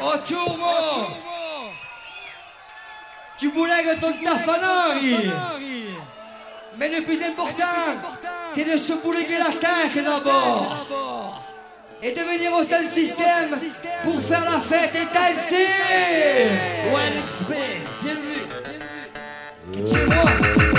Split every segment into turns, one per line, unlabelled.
Oh turbo! Tu boulègues ton tafanari. Mais le plus important, c'est de se boulèguer la tête d'abord. Et de venir au sound system pour faire la fête et danser.
Ouais, XP, bien vu.
C'est moi.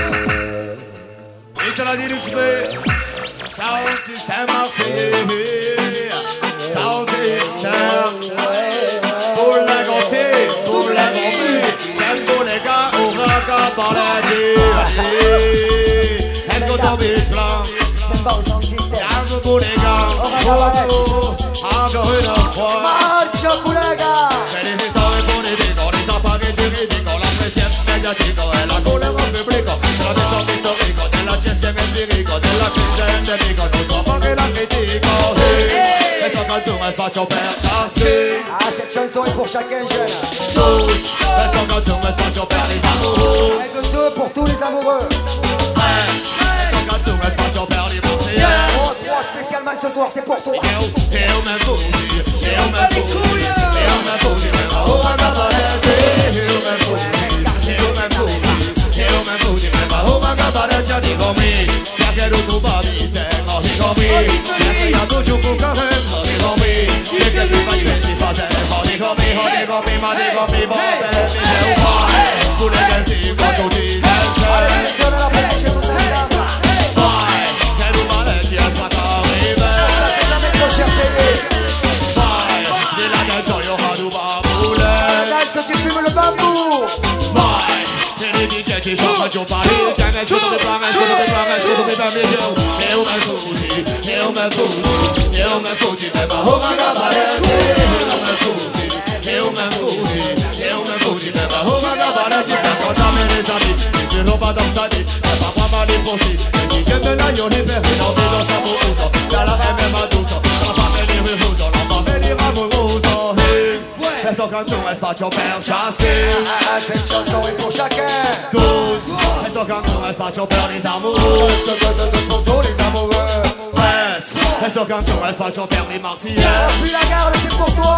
Et te l'a dit l'XP, sound system marseillais, sound system, pour la gantée, pour la gantée, tempo les gars, au raga par la est-ce qu'on t'en met plein?
Même pas au sound system.
Calme pour les gars, encore une fois.
Macho Koulega.
Fais des histoires politiques, on les appareils juridiques, on la pressienne médiatique, et la colère en public, de la descente historique, de la gestion empirique, de la crise endémique, nos enfants et la critique. Et ton canton, elle se va choper, tasser.
Ah, cette chanson est pour chacun jeune.
Tous, et ton canton, elle se va choper, les amoureux.
Règle 2 pour tous les amoureux.
Et ton canton, elle se va choper, les marseillais.
Oh, 3 spécialement ce soir, c'est pour toi.
Et on m'aime fou, et on m'aime fou, et on m'aime fou, oh, on a balayé, et on m'aime fou, et on m'aime fou, et on m'aime fou, oh, on a balayé, già dico mi, perché non tu bavi, tengo, dico mi, perché io tu giù con carrello, dico mi, perché tu fai venti fate, dico mi, ma dico mi, vabbè, mi sei un po', tu le pensi quando ti sei,
Sono la pesce, tu sei sana.
vai, che tu maletti a sfatare, vai, della danza io vado babule.
Adesso tu fumes le bambou.
Vai, e le dice ti fa giù pari, c'è nel suono del plan, il suono del plan, il suono del plan, e un me fugi, e un me fugi, e un me fugi, e ma ho una parete, e un me fugi, e un me fugi, e un me fugi, e ma ho una parete, che cosa me ne sapi, che si roba da stadi, e fa qua male così, e chi scende da io li per non vedo saputo, dalla M maduso, la fa venire rifuso, la fa venire amoroso, questo canzone faccio per ciascuno.
Cette chanson est pour chacun.
Tous, questo canzone faccio per les amoureux.
Pour tous les amoureux.
Questo canzone faccio per les marseillais.
Puis la garde, c'est pour toi.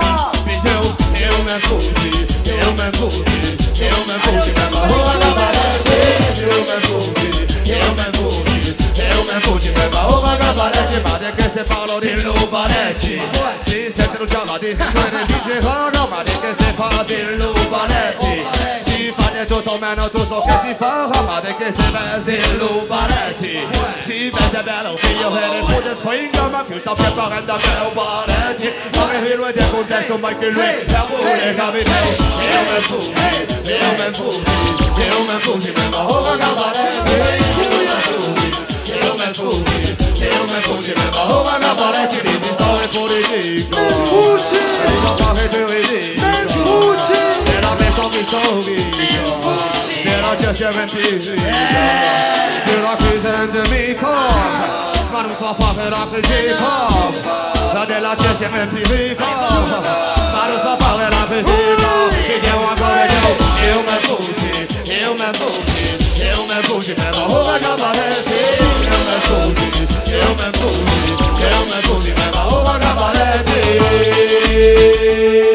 E un me fuggi, e un me fuggi, e un me fuggi, ma ora la parete, e un me fuggi, e un me fuggi, e un me fuggi, ma ora la parete, ma de che se parlo di lupanetti, si sentono già la distinzione di Gerardo, ma de che se fa di lupanetti, si fa di tutto meno tu so che si fa, ma de che se veste di lupanetti, si veste bello figlio e il puto sfinga, ma più sta preparando che lupanetti, ma che lui del contesto, ma che lui è pure capito, e un me fuggi, e un me fuggi, e un me fuggi, ma ora la parete, e un me fuggi, e un me fuggi, e un me fuggi, ma ora la parete, di storie politiche, e di campagna giuridica, della messa di storia, della gestione empirica, della crisi endemica, ma non so fare la critica, della gestione empirica, ma non so fare la critica, vediamo ancora vediamo, e un me fuggi, e un me fuggi, e un me fuggi, ma ora la parete, e un me fuggi, e un me fuggi, e un me fuggi, ma ora la parete.